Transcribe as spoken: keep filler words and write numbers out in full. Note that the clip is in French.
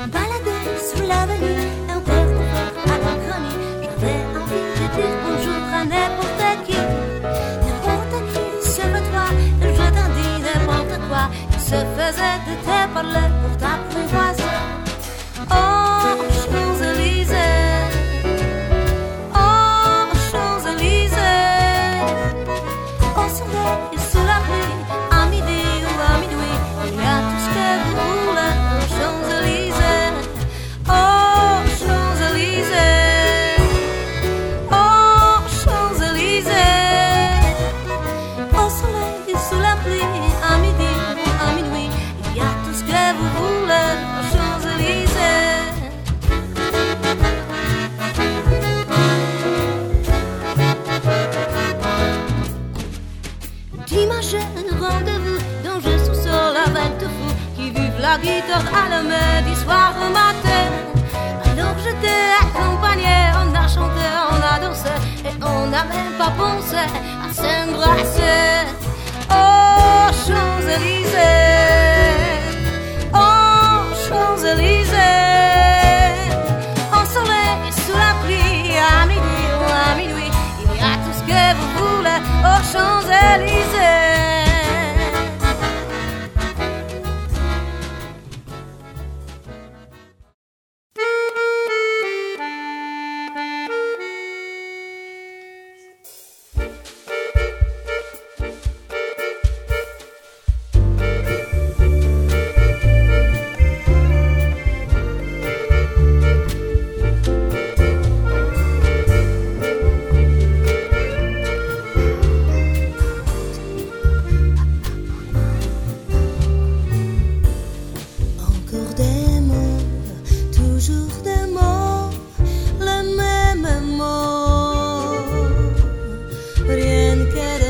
balader sous l'avenue, un verre de verre à l'inconnu. J'avais envie de dire bonjour à n'importe qui, n'importe qui sur le toit. Je t'en dis n'importe quoi, il se faisait de te parler pour t'apprivoiser. Oh, Champs-Élysées, oh, Champs-Élysées, au soleil et sous la pluie, à midi ou à minuit, il y a tout ce que vous voulez aux Champs-Élysées. Oh, Champs-Élysées, oh, Champs-Élysées, au soleil et sous la pluie, à midi ou à minuit, il y a tout ce que vous voulez aux Champs-Élysées. Dimanche, rendez-vous dans je sous-sol avec deux fous qui vivent la guitare allumée du soir au matin. Alors je t'ai accompagné, on a chanté, on a dansé et on n'a même pas pensé à s'embrasser. Oh, Champs-Élysées, oh, Champs-Élysées, au soleil et sous la pluie, à midi ou à minuit, il y a tout ce que vous voulez aux Champs-Élysées. Encore des mots, toujours des mots, les mêmes mots, rien que